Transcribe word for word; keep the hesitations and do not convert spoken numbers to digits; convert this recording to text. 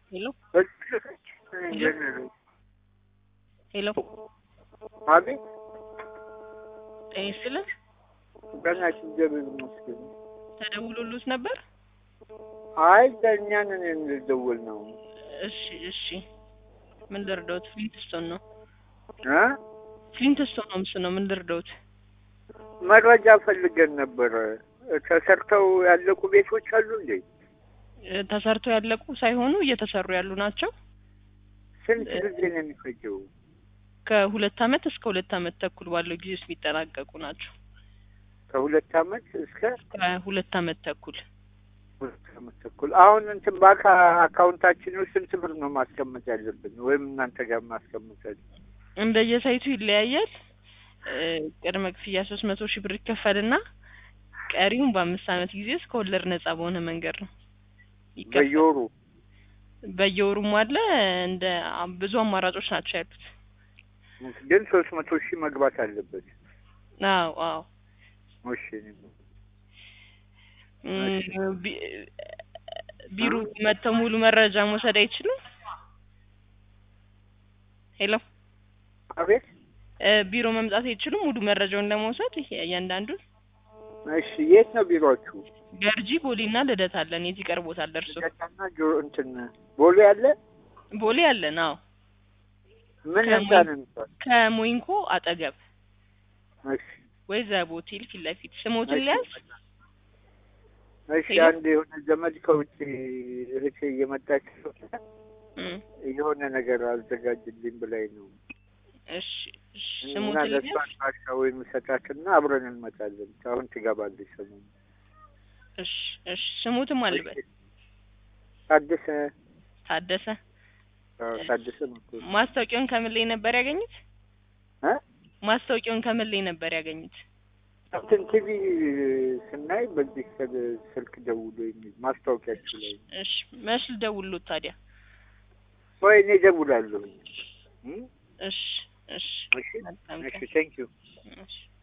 Hello? Hello. Hello? Abi, ጤና ይስጥልን። በእናትህ እግዚአብሔር ይመስገን። ተደውሎልዎት ነበር? አይ ለእኛ ነን የምንደውል ነው። እሺ እሺ። ምን ልርዳዎት? ፍሊንትስቶን ነው። እ ፍሊንትስቶን ነው ምስ ነው። ምን ልርዳዎት? መረጃ ፈልገን ነበር። ተሰርተው ያለቁ ቤቶች አሉ እንዴ? እ ተሰርተው ያለቁ ሳይሆኑ እየተሰሩ ያሉ ናቸው። ስንት ጊዜ ነው የሚፈጀው? ከሁለት አመት እስከ ሁለት አመት ተኩል ባለው ጊዜ ውስጥ የሚጠናቀቁ ናቸው። ከሁለት አመት እስከ ከሁለት አመት ተኩል ሁለት አመት ተኩል። አሁን እንትን ባንክ አካውንታችን ውስጥ ስንት ብር ነው ማስቀመጥ ያለብን ወይም እናንተ ጋር ማስቀመጥ ያለብን? እንደየሳይቱ ይለያያል። እ ቅድመ ክፍያ ሶስት መቶ ሺህ ብር ይከፈልና ቀሪውን በአምስት አመት ጊዜ ውስጥ ከወለድ ነጻ በሆነ መንገድ ነው ይከፈል። በየወሩ በየወሩም አለ። እንደ ብዙ አማራጮች ናቸው ያሉት። ግን ሶስት መቶ ሺህ መግባት አለበት። አዎ አዎ። እሺ እም ቢ ቢሮ መጥተው ሙሉ መረጃ መውሰድ አይችሉም? ሄሎ አቤት። እ ቢሮ መምጣት አይችሉም ሙሉ መረጃውን ለመውሰድ እያንዳንዱን? እሺ የት ነው ቢሮአችሁ? ገርጂ ቦሌና ልደታ አለን። የት ይቀርቦታል እርሶ? ልደታና ጆ እንትን ቦሌ አለ? ቦሌ አለን። አዎ። ምን ህንጻ ነው የሚባለው? ከሞይንኮ አጠገብ እሺ ወይ ዘብ ሆቴል ፊት ለፊት። ስሞትን ሊያዝ? እሺ አንድ የሆነ ዘመድ ከውጭ እህቴ እየመጣች እም የሆነ ነገር አዘጋጅልኝ ብላኝ ነው። እሺ እሺ። ስሞትን ሊያዝ? ለሷ ወይም ሰጣትና አብረን እንመጣለን። አሁን ትገባለች ሰሞኑን። እሺ እሺ። ስሞትም አልበል? ታደሰ ታደሰ። አዎ ታደሰ ነው። ማስታወቂያውን ከምን ላይ ነበር ያገኙት? እ ማስታወቂያውን ከምን ላይ ነበር ያገኙት? እንትን ቲቪ ስናይ በዚህ ስልክ ደውሎ የሚል ማስታወቂያችሁ ላይ። እሺ መች ልደውልልዎት ታዲያ? ወይ እኔ እደውላለሁ። እሺ እሺ። እሺ እሺ ቴንክ ዩ። እሺ